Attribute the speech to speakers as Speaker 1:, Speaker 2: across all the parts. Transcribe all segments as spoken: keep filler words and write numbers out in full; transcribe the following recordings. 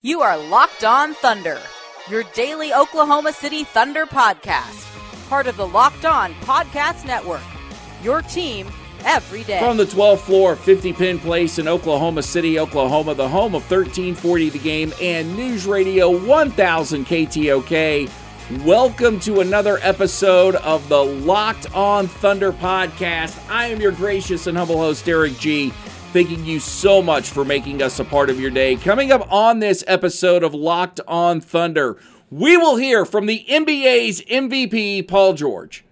Speaker 1: You are Locked On Thunder, your daily Oklahoma City Thunder podcast. Part of the Locked On Podcast Network, your team every day.
Speaker 2: From the twelfth floor of fifty Penn Place in Oklahoma City, Oklahoma, the home of thirteen forty The Game and News Radio one thousand K T O K. Welcome to another episode of the Locked On Thunder podcast. I am your gracious and humble host, Eric G., thanking you so much for making us a part of your day. Coming up on this episode of Locked On Thunder, we will hear from the N B A's M V P, Paul George.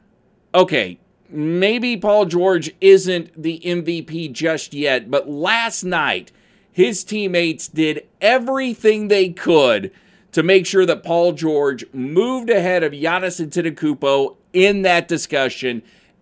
Speaker 2: Okay, maybe Paul George isn't the M V P just yet, but last night, his teammates did everything they could to make sure that Paul George moved ahead of Giannis Antetokounmpo in that discussion.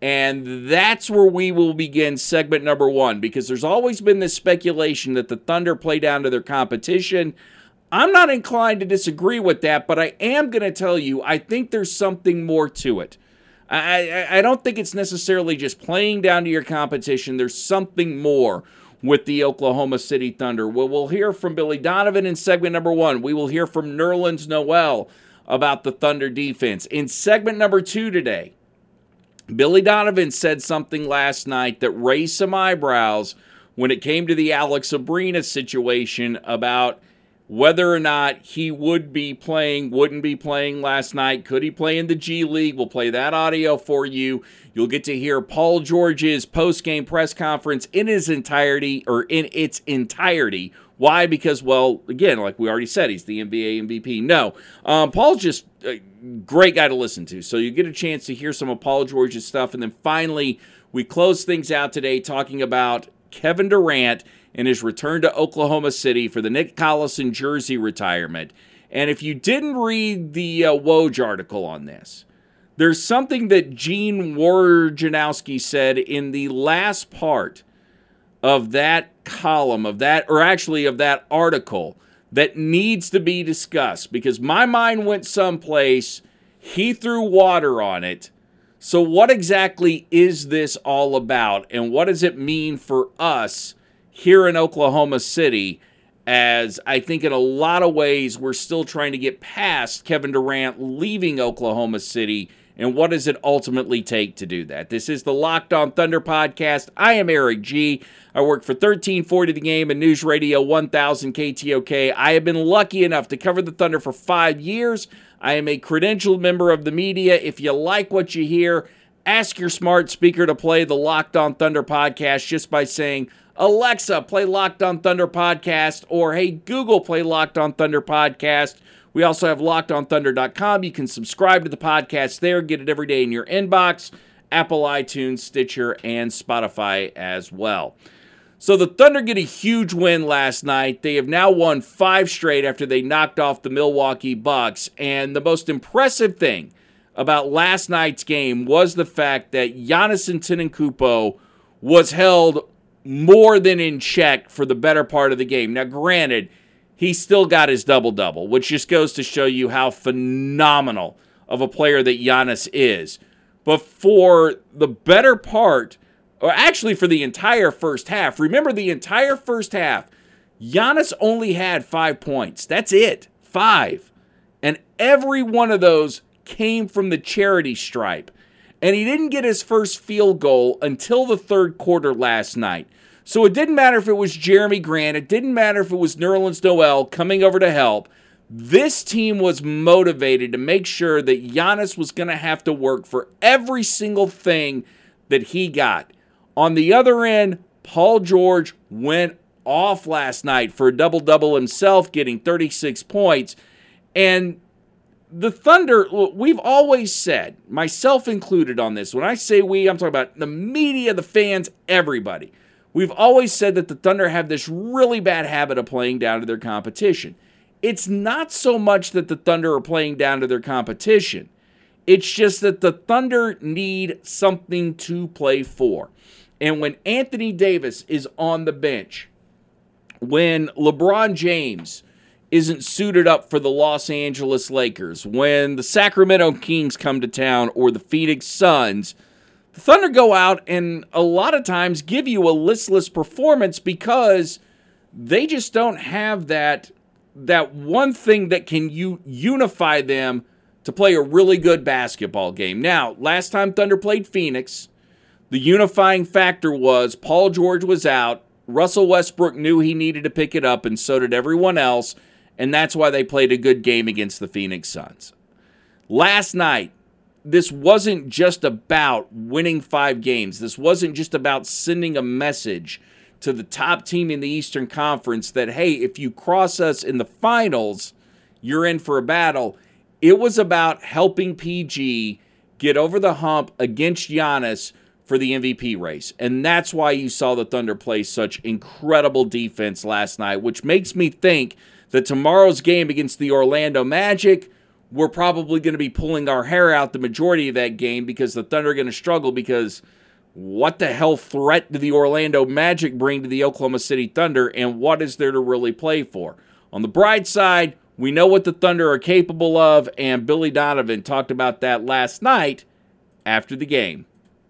Speaker 2: And that's where we will begin segment number one, because there's always been this speculation that the Thunder play down to their competition. I'm not inclined to disagree with that, but I am going to tell you, I think there's something more to it. I, I, I don't think it's necessarily just playing down to your competition. There's something more with the Oklahoma City Thunder. Well, we'll hear from Billy Donovan in segment number one. We will hear from Nerlens Noel about the Thunder defense. In segment number two today, Billy Donovan said something last night that raised some eyebrows when it came to the Alex Abrines situation about whether or not he would be playing, wouldn't be playing last night. Could he play in the G League? We'll play that audio for you. You'll get to hear Paul George's post-game press conference in his entirety, or in its entirety. Why? Because, well, again, like we already said, he's the N B A M V P. No, um, Paul's just a great guy to listen to. So you get a chance to hear some of Paul George's stuff. And then finally, we close things out today talking about Kevin Durant and his return to Oklahoma City for the Nick Collison jersey retirement. And if you didn't read the uh, Woj article on this, there's something that Gene Wojnarowski said in the last part of that column, of that, or actually of that article, that needs to be discussed, because my mind went someplace, he threw water on it. So what exactly is this all about, and what does it mean for us here in Oklahoma City, as I think in a lot of ways we're still trying to get past Kevin Durant leaving Oklahoma City, and what does it ultimately take to do that? This is the Locked On Thunder podcast. I am Eric G. I work for thirteen forty The Game and News Radio one thousand K T O K. I have been lucky enough to cover the Thunder for five years. I am a credentialed member of the media. If you like what you hear, ask your smart speaker to play the Locked On Thunder podcast just by saying, Alexa, play Locked On Thunder podcast, or hey, Google, play Locked On Thunder podcast. We also have locked on thunder dot com. You can subscribe to the podcast there, get it every day in your inbox, Apple, iTunes, Stitcher, and Spotify as well. So the Thunder get a huge win last night. They have now won five straight after they knocked off the Milwaukee Bucks. And the most impressive thing about last night's game was the fact that Giannis Antetokounmpo was held more than in check for the better part of the game. Now, granted, he still got his double-double, which just goes to show you how phenomenal of a player that Giannis is. But for the better part, or actually for the entire first half, remember the entire first half, Giannis only had five points. That's it. Five. And every one of those came from the charity stripe. And he didn't get his first field goal until the third quarter last night. So it didn't matter if it was Jeremy Grant. It didn't matter if it was Nerlens Noel coming over to help. This team was motivated to make sure that Giannis was going to have to work for every single thing that he got. On the other end, Paul George went off last night for a double-double himself, getting thirty-six points. And the Thunder, we've always said, myself included on this, when I say we, I'm talking about the media, the fans, everybody. We've always said that the Thunder have this really bad habit of playing down to their competition. It's not so much that the Thunder are playing down to their competition. It's just that the Thunder need something to play for. And when Anthony Davis is on the bench, when LeBron James isn't suited up for the Los Angeles Lakers, when the Sacramento Kings come to town or the Phoenix Suns, the Thunder go out and a lot of times give you a listless performance because they just don't have that that one thing that can u- unify them to play a really good basketball game. Now, last time Thunder played Phoenix, the unifying factor was Paul George was out, Russell Westbrook knew he needed to pick it up, and so did everyone else, and that's why they played a good game against the Phoenix Suns. Last night, this wasn't just about winning five games. This wasn't just about sending a message to the top team in the Eastern Conference that, hey, if you cross us in the finals, you're in for a battle. It was about helping P G get over the hump against Giannis for the M V P race. And that's why you saw the Thunder play such incredible defense last night, which makes me think that tomorrow's game against the Orlando Magic, we're probably going to be pulling our hair out the majority of that game because the Thunder are going to struggle because what the hell threat do the Orlando Magic bring to the Oklahoma City Thunder, and what is there to really play for? On the bright side, we know what the Thunder are capable of, and Billy Donovan talked about that last night after the game.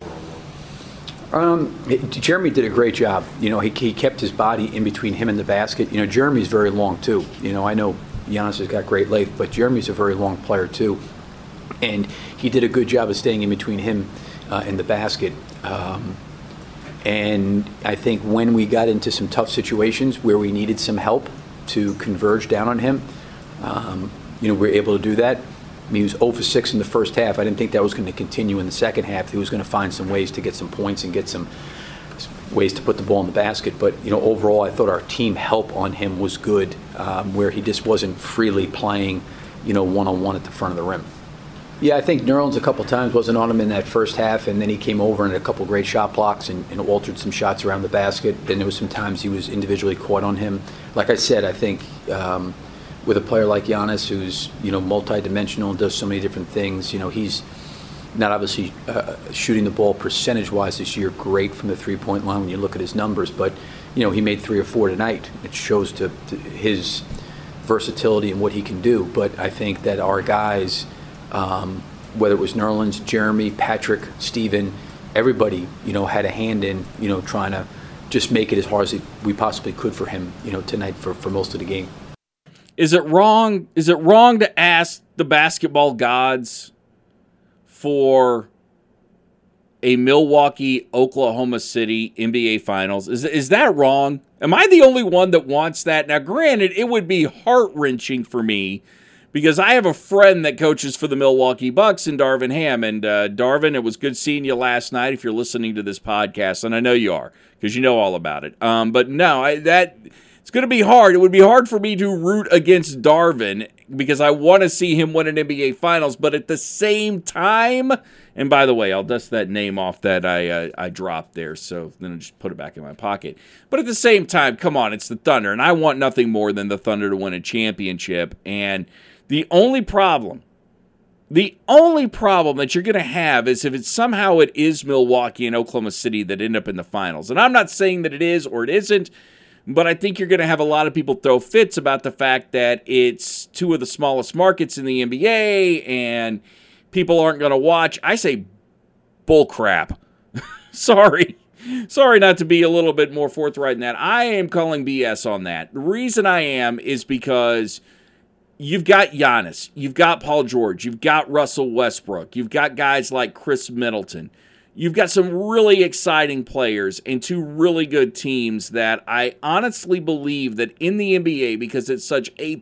Speaker 3: Um, Jeremy did a great job. You know, he, he kept his body in between him and the basket. You know, Jeremy's very long, too. You know, I know Giannis has got great length, but Jeremy's a very long player, too. And he did a good job of staying in between him uh, and the basket. Um, and I think when we got into some tough situations where we needed some help to converge down on him, um, you know, we were able to do that. I mean, he was zero for six in the first half. I didn't think that was going to continue in the second half. He was going to find some ways to get some points and get some ways to put the ball in the basket. But, you know, overall, I thought our team help on him was good, um, where he just wasn't freely playing, you know, one-on-one at the front of the rim. Yeah, I think Nerlens a couple times wasn't on him in that first half, and then he came over and had a couple great shot blocks and, and altered some shots around the basket. Then there was some times he was individually caught on him. Like I said, I think um, with a player like Giannis, who's, you know, multidimensional and does so many different things, you know, he's not obviously uh, shooting the ball percentage-wise this year great from the three-point line when you look at his numbers, but, you know, he made three or four tonight. It shows to, to his versatility and what he can do. But I think that our guys, um, whether it was Nerlens, Jeremy, Patrick, Steven, everybody, you know, had a hand in, you know, trying to just make it as hard as we possibly could for him, you know, tonight for, for most of the game.
Speaker 2: Is it wrong? Is it wrong to ask the basketball gods for a Milwaukee, Oklahoma City N B A Finals? Is is that wrong? Am I the only one that wants that? Now, granted, it would be heart-wrenching for me because I have a friend that coaches for the Milwaukee Bucks in Darvin Ham. And uh, Darvin, it was good seeing you last night if you're listening to this podcast, and I know you are because you know all about it. Um, but no, I, that it's going to be hard. It would be hard for me to root against Darvin because I want to see him win an N B A Finals. But at the same time, and by the way, I'll dust that name off that I uh, I dropped there, so then I'll just put it back in my pocket. But at the same time, come on, it's the Thunder, and I want nothing more than the Thunder to win a championship. And the only problem, the only problem that you're going to have is if it's somehow it is Milwaukee and Oklahoma City that end up in the finals. And I'm not saying that it is or it isn't, but I think you're going to have a lot of people throw fits about the fact that it's two of the smallest markets in the N B A and people aren't going to watch. I say bull crap. Sorry. Sorry not to be a little bit more forthright in that. I am calling B S on that. The reason I am is because you've got Giannis, you've got Paul George, you've got Russell Westbrook, you've got guys like Chris Middleton. You've got some really exciting players and two really good teams that I honestly believe that in the N B A, because it's such a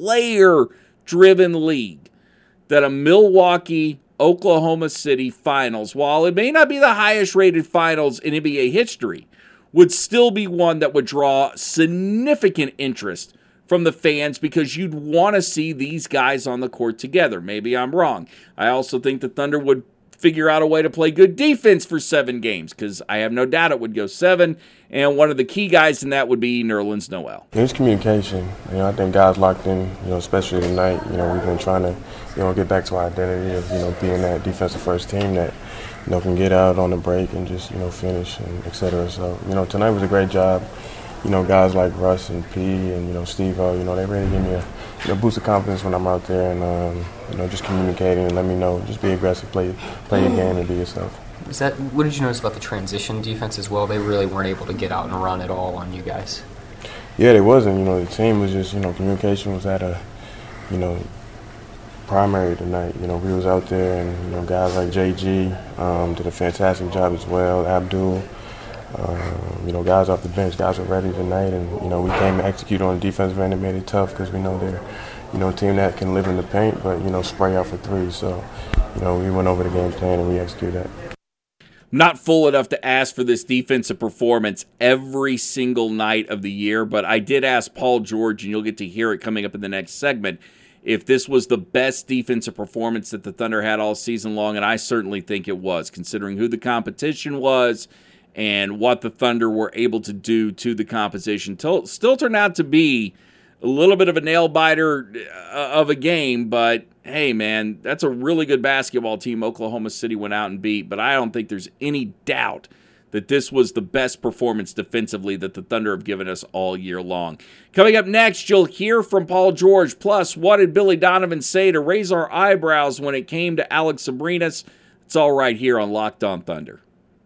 Speaker 2: player-driven league, that a Milwaukee, Oklahoma City finals, while it may not be the highest-rated finals in N B A history, would still be one that would draw significant interest from the fans because you'd want to see these guys on the court together. Maybe I'm wrong. I also think the Thunder would figure out a way to play good defense for seven games because I have no doubt it would go seven, and one of the key guys in that would be Nerlens Noel.
Speaker 4: It's communication. You know, I think guys locked in, you know, especially tonight, you know, we've been trying to, you know, get back to our identity of, you know, being that defensive first team that, you know, can get out on the break and just, you know, finish and et cetera. So, you know, tonight was a great job. You know, guys like Russ and P and, you know, Steve-O, you know, they really give me a you know, boost of confidence when I'm out there and, um, you know, just communicating and let me know. Just be aggressive, play play your game and be yourself.
Speaker 5: Is that, what did you notice about the transition defense as well? They really weren't able to get out and run at all on you guys.
Speaker 4: Yeah, they wasn't. You know, the team was just, you know, communication was at a, you know, primary tonight. You know, we was out there, and, you know, guys like J G um, did a fantastic job as well, Abdul. Um, you know, guys off the bench, guys were ready tonight, and, you know, we came to execute on the defensive end and made it tough because we know they're, you know, a team that can live in the paint, but, you know, spray out for three. So, you know, we went over the game plan and we executed that.
Speaker 2: Not full enough to ask for this defensive performance every single night of the year, but I did ask Paul George, and you'll get to hear it coming up in the next segment, if this was the best defensive performance that the Thunder had all season long, and I certainly think it was, considering who the competition was and what the Thunder were able to do to the composition. Still turned out to be a little bit of a nail-biter of a game, but hey, man, that's a really good basketball team Oklahoma City went out and beat, but I don't think there's any doubt that this was the best performance defensively that the Thunder have given us all year long. Coming up next, you'll hear from Paul George, plus what did Billy Donovan say to raise our eyebrows when it came to Alex Abrines? It's all right here on Locked On Thunder.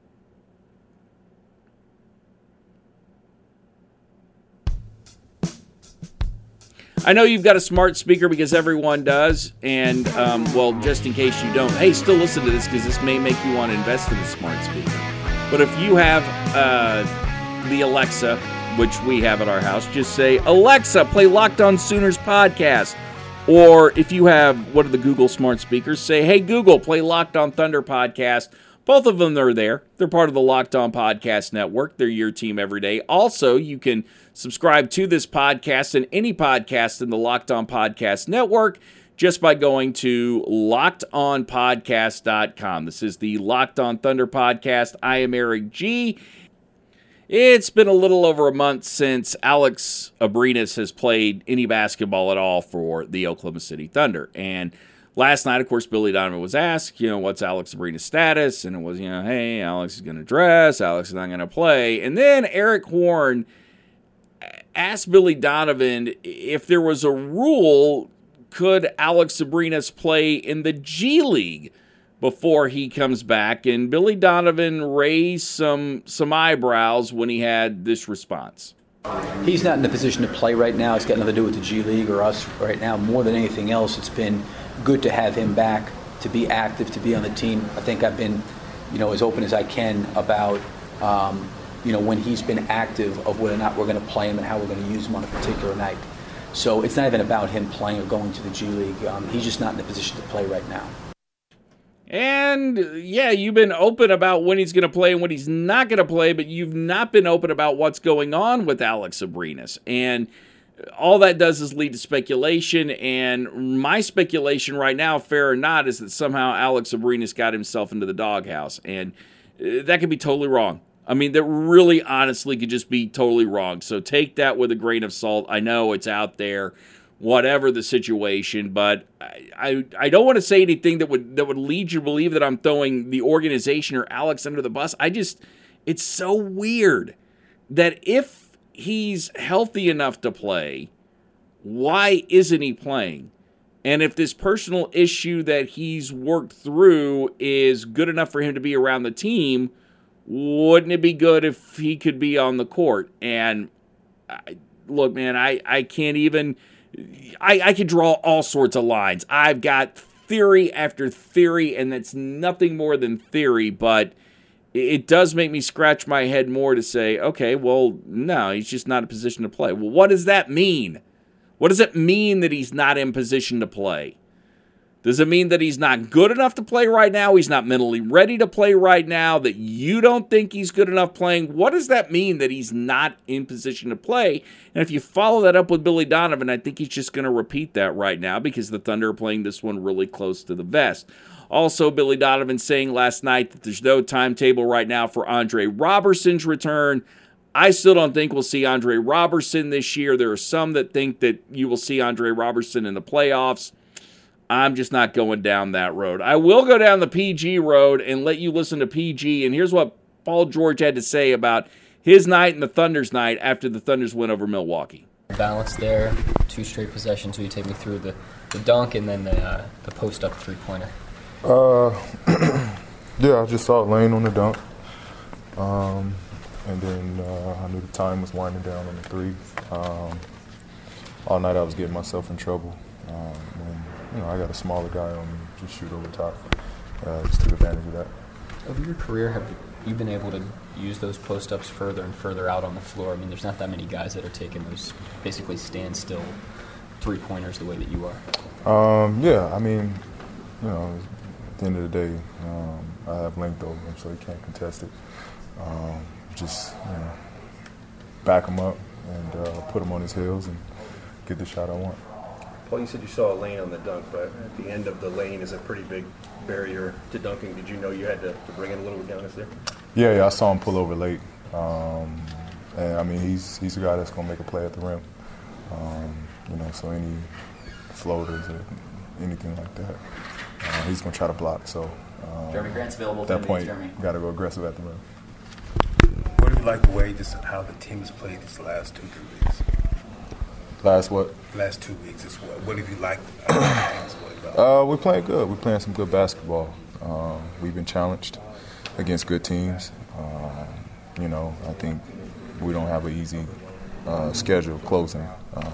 Speaker 2: I know you've got a smart speaker because everyone does, and, um, well, just in case you don't, hey, still listen to this because this may make you want to invest in a smart speaker. But if you have uh, the Alexa, which we have at our house, just say, Alexa, play Locked On Sooners podcast. Or if you have one of the Google smart speakers, say, hey, Google, play Locked On Thunder podcast. Both of them are there. They're part of the Locked On Podcast Network. They're your team every day. Also, you can subscribe to this podcast and any podcast in the Locked On Podcast Network just by going to locked on podcast dot com. This is the Locked On Thunder podcast. I am Eric G. It's been a little over a month since Alex Abrines has played any basketball at all for the Oklahoma City Thunder. And last night, of course, Billy Donovan was asked, you know, what's Alex Abrines' status? And it was, you know, hey, Alex is going to dress, Alex is not going to play. And then Eric Horne asked Billy Donovan if there was a rule, could Alex Abrines play in the G League before he comes back? And Billy Donovan raised some some eyebrows when he had this response.
Speaker 3: He's not in the position to play right now. It's got nothing to do with the G League or us right now. More than anything else, it's been good to have him back, to be active, to be on the team. I think I've been, you know, as open as I can about, um, you know, when he's been active of whether or not we're going to play him and how we're going to use him on a particular night. So it's not even about him playing or going to the G League. Um, he's just not in the position to play right now.
Speaker 2: And, yeah, you've been open about when he's going to play and when he's not going to play, but you've not been open about what's going on with Alex Abrines. And all that does is lead to speculation, and my speculation right now, fair or not, is that somehow Alex Abrines got himself into the doghouse, and that could be totally wrong. I mean, that really honestly could just be totally wrong. So take that with a grain of salt. I know it's out there, whatever the situation, but I, I, I don't want to say anything that would that would lead you to believe that I'm throwing the organization or Alex under the bus. I just, it's so weird that if he's healthy enough to play, why isn't he playing? And if this personal issue that he's worked through is good enough for him to be around the team, wouldn't it be good if he could be on the court? And I, look, man, I, I can't even... I, I could draw all sorts of lines. I've got theory after theory, and that's nothing more than theory, but it does make me scratch my head more to say, okay, well, no, he's just not in a position to play. Well, what does that mean? What does it mean that he's not in position to play? Does it mean that he's not good enough to play right now? He's not mentally ready to play right now? That you don't think he's good enough playing? What does that mean that he's not in position to play? And if you follow that up with Billy Donovan, I think he's just going to repeat that right now because the Thunder are playing this one really close to the vest. Also, Billy Donovan saying last night that there's no timetable right now for Andre Roberson's return. I still don't think we'll see Andre Roberson this year. There are some that think that you will see Andre Roberson in the playoffs. I'm just not going down that road. I will go down the P G road and let you listen to P G. And here's what Paul George had to say about his night and the Thunder's night after the Thunder's win over Milwaukee.
Speaker 5: Balance there, two straight possessions. Will you take me through the, the dunk and then the uh, the post-up three-pointer?
Speaker 6: Uh, yeah, I just saw it laying on the dunk. Um, and then uh, I knew the time was winding down on the three. Um, all night I was getting myself in trouble. Um, and, you know, I got a smaller guy on me, just shoot over top. Uh, just took advantage of that.
Speaker 5: Over your career, have you been able to use those post-ups further and further out on the floor? I mean, there's not that many guys that are taking those basically standstill three-pointers the way that you are.
Speaker 6: Um, yeah, I mean, you know, at the end of the day, um, I have length over him, so he can't contest it. Um, just, you know, back him up and uh, put him on his heels and get the shot I want.
Speaker 7: Paul, you said you saw a lane on the dunk, but at the end of the lane is a pretty big barrier to dunking. Did you know you had to, to bring in a little Giannis there?
Speaker 6: Yeah, yeah, I saw him pull over late. Um, and, I mean, he's he's a guy that's going to make a play at the rim. Um, you know, so any floaters or anything like that, uh, he's going to try to block. So um,
Speaker 8: Jeremy Grant's available.
Speaker 6: At that point, got to go aggressive at the rim.
Speaker 9: What do you like the way this how the team has played these last two, three weeks?
Speaker 6: Last what?
Speaker 9: Last two weeks. Is what? What have you liked? Uh,
Speaker 6: uh, we're playing good. We're playing some good basketball. Um, we've been challenged against good teams. Uh, you know, I think we don't have an easy uh, schedule closing. Um,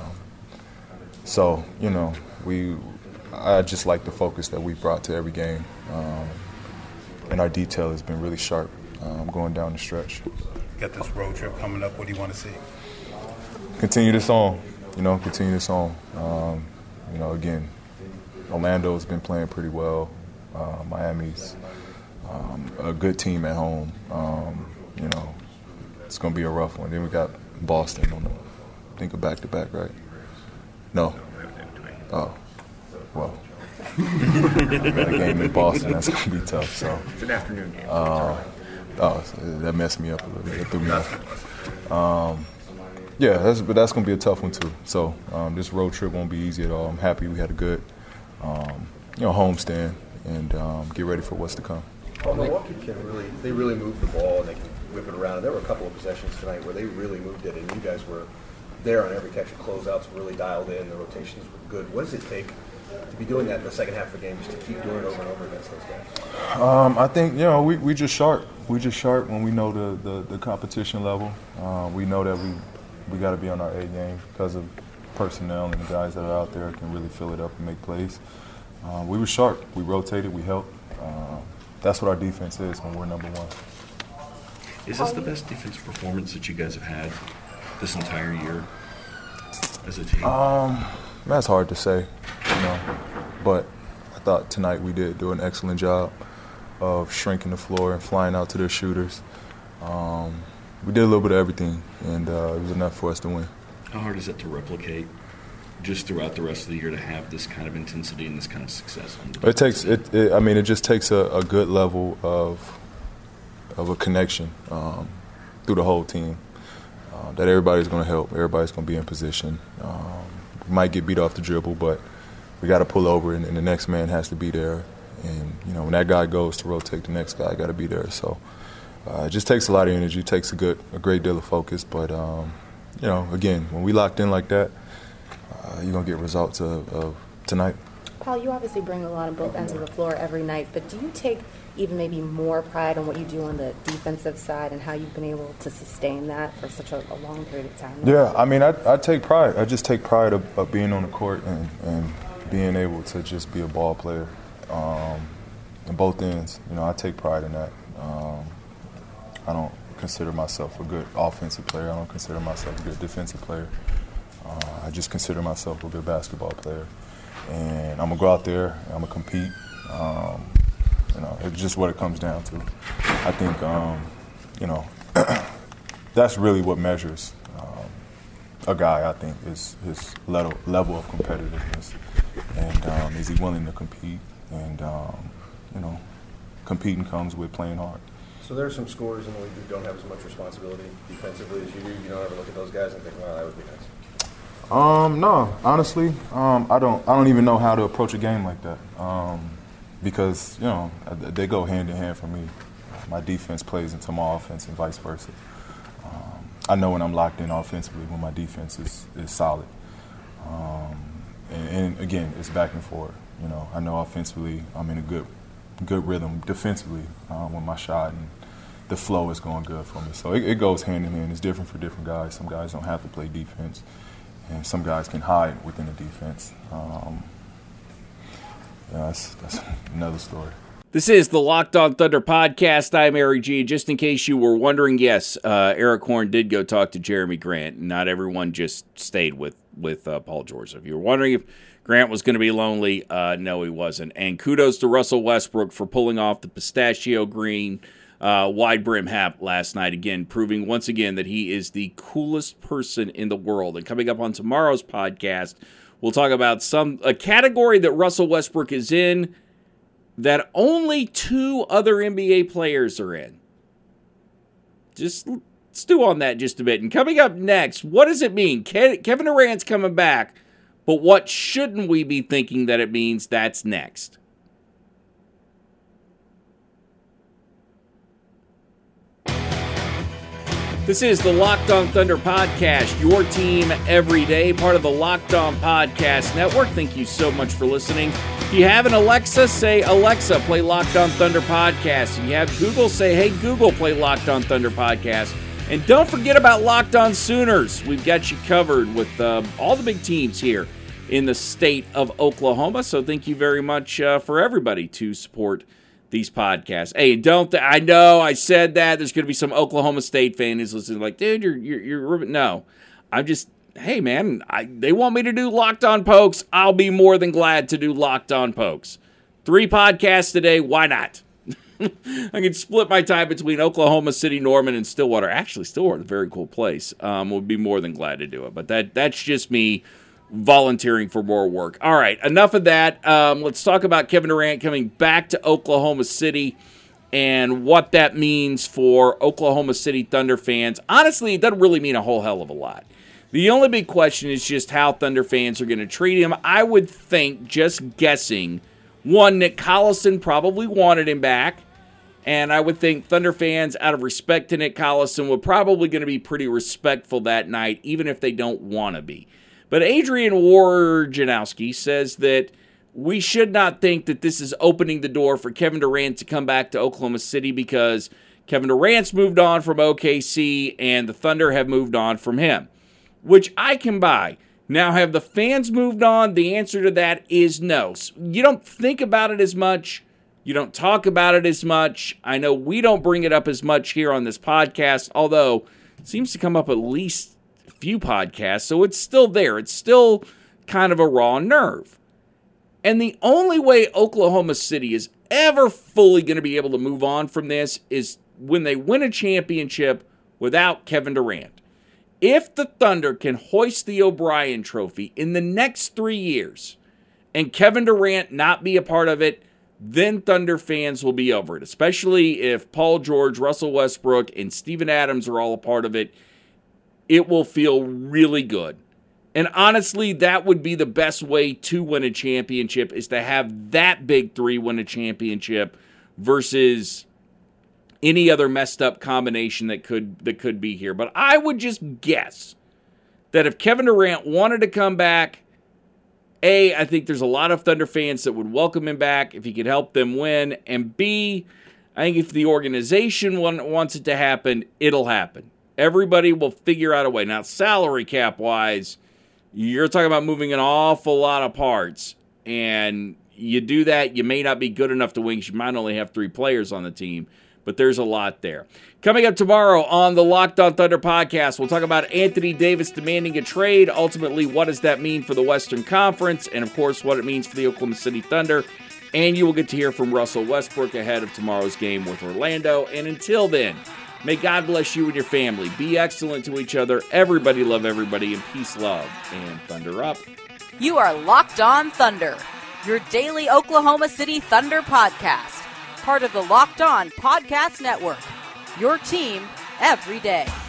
Speaker 6: so, you know, we. I just like the focus that we brought to every game, um, and our detail has been really sharp um, going down the stretch.
Speaker 9: Got this road trip coming up. What do you want to see?
Speaker 6: Continue this on. You know, continue this on. Um, you know, again, Orlando's been playing pretty well. Uh, Miami's um, a good team at home. Um, you know, it's going to be a rough one. Then we got Boston on the, I think, a back-to-back, right? No. Oh, well. We got a game in Boston. That's going to be tough. So.
Speaker 7: It's an afternoon game.
Speaker 6: Uh, oh, that messed me up a little bit. It threw me off. Um, Yeah, that's, but that's going to be a tough one too. So um, this road trip won't be easy at all. I'm happy we had a good, um, you know, homestand and um, get ready for what's to come.
Speaker 7: Well, Milwaukee can really, they really move the ball and they can whip it around. And there were a couple of possessions tonight where they really moved it, and you guys were there on every catch and closeouts, really dialed in. The rotations were good. What does it take to be doing that in the second half of the game, just to keep doing it over and over against those guys?
Speaker 6: Um, I think, you know, we, we just sharp. We just sharp when we know the, the, the competition level. Uh, we know that we we got to be on our A game because of personnel and the guys that are out there can really fill it up and make plays. Uh, we were sharp. We rotated. We helped. Uh, that's what our defense is when we're number one.
Speaker 10: Is this the best defensive performance that you guys have had this entire year as a team?
Speaker 6: Um, that's hard to say, you know. But I thought tonight we did do an excellent job of shrinking the floor and flying out to their shooters. Um, we did a little bit of everything, and uh, it was enough for us to win.
Speaker 10: How hard is it to replicate just throughout the rest of the year to have this kind of intensity and this kind of success? On the
Speaker 6: it takes it, it. I mean, it just takes a, a good level of of a connection um, through the whole team. Uh, that everybody's going to help. Everybody's going to be in position. Um, we might get beat off the dribble, but we got to pull over, and, and the next man has to be there. And you know, when that guy goes to rotate, the next guy got to be there. So uh, it just takes a lot of energy. It takes a good, a great deal of focus. But um, you know, again, when we locked in like that, uh, you're gonna get results of, of tonight.
Speaker 11: Paul, you obviously bring a lot on both ends of the floor every night, but do you take even maybe more pride in what you do on the defensive side and how you've been able to sustain that for such a, a long period of time?
Speaker 6: Yeah, I mean, I, I take pride. I just take pride of, of being on the court and, and being able to just be a ball player um, on both ends. You know, I take pride in that. Um, I don't consider myself a good offensive player. I don't consider myself a good defensive player. Uh, I just consider myself a good basketball player. And I'm going to go out there, I'm going to compete. Um, you know, it's just what it comes down to. I think, um, you know, that's really what measures um, a guy, I think, is his level, level of competitiveness. And um, is he willing to compete? And, um, you know, competing comes with playing hard.
Speaker 7: So there are some scorers in the league who don't have as much responsibility defensively as you do. You don't ever look at those guys and think, well, that would be nice.
Speaker 6: Um, no, honestly, um, I don't. I don't even know how to approach a game like that um, because you know they go hand in hand for me. My defense plays into my offense and vice versa. Um, I know when I'm locked in offensively when my defense is is solid. Um, and, and again, it's back and forth. You know, I know offensively I'm in a good good rhythm. Defensively, um, with my shot and the flow is going good for me. So it, it goes hand in hand. It's different for different guys. Some guys don't have to play defense, and some guys can hide within the defense. Um, yeah, that's, that's another story.
Speaker 2: This is the Locked On Thunder podcast. I'm Eric G. Just in case you were wondering, yes, uh, Eric Horn did go talk to Jeremy Grant. Not everyone just stayed with, with uh, Paul George. If you were wondering if Grant was going to be lonely, uh, no, he wasn't. And kudos to Russell Westbrook for pulling off the pistachio green uh, wide brim hat last night, again, proving once again that he is the coolest person in the world. And coming up on tomorrow's podcast, we'll talk about some a category that Russell Westbrook is in that only two other N B A players are in. Just stew on that just a bit. And coming up next, what does it mean? Ke- Kevin Durant's coming back, but what shouldn't we be thinking that it means? That's next. This is the Locked On Thunder podcast, your team every day, part of the Locked On Podcast Network. Thank you so much for listening. If you have an Alexa, say, Alexa, play Locked On Thunder podcast. If you have Google, say, hey, Google, play Locked On Thunder podcast. And don't forget about Locked On Sooners. We've got you covered with uh, all the big teams here in the state of Oklahoma. So thank you very much uh, for everybody to support these podcasts. Hey, don't, th- I know I said that. There's going to be some Oklahoma State fan who's listening like, dude, you're, you're, you're, no. I'm just, hey, man, I, they want me to do Locked On Pokes. I'll be more than glad to do Locked On Pokes. Three podcasts today. Why not? I can split my time between Oklahoma City, Norman, and Stillwater. Actually, Stillwater is a very cool place. Um, would be more than glad to do it. But that that's just me volunteering for more work. All right, enough of that. Um, let's talk about Kevin Durant coming back to Oklahoma City and what that means for Oklahoma City Thunder fans. Honestly, it doesn't really mean a whole hell of a lot. The only big question is just how Thunder fans are going to treat him. I would think, just guessing, one, Nick Collison probably wanted him back, and I would think Thunder fans, out of respect to Nick Collison, were probably going to be pretty respectful that night, even if they don't want to be. But Adrian Wojnarowski says that we should not think that this is opening the door for Kevin Durant to come back to Oklahoma City because Kevin Durant's moved on from O K C and the Thunder have moved on from him, which I can buy. Now, have the fans moved on? The answer to that is no. You don't think about it as much. You don't talk about it as much. I know we don't bring it up as much here on this podcast, although it seems to come up at least few podcasts, so it's still there. It's still kind of a raw nerve. And the only way Oklahoma City is ever fully going to be able to move on from this is when they win a championship without Kevin Durant. If the Thunder can hoist the O'Brien Trophy in the next three years and Kevin Durant not be a part of it, then Thunder fans will be over it, especially if Paul George, Russell Westbrook, and Steven Adams are all a part of it. It will feel really good. And honestly, that would be the best way to win a championship, is to have that big three win a championship versus any other messed up combination that could that could be here. But I would just guess that if Kevin Durant wanted to come back, A, I think there's a lot of Thunder fans that would welcome him back if he could help them win. And B, I think if the organization wants it to happen, it'll happen. Everybody will figure out a way. Now, salary cap-wise, you're talking about moving an awful lot of parts. And you do that, you may not be good enough to win because you might only have three players on the team. But there's a lot there. Coming up tomorrow on the Locked On Thunder podcast, we'll talk about Anthony Davis demanding a trade. Ultimately, what does that mean for the Western Conference? And, of course, what it means for the Oklahoma City Thunder. And you will get to hear from Russell Westbrook ahead of tomorrow's game with Orlando. And until then, may God bless you and your family. Be excellent to each other. Everybody love everybody. And peace, love, and Thunder up.
Speaker 1: You are Locked On Thunder, your daily Oklahoma City Thunder podcast. Part of the Locked On Podcast Network, your team every day.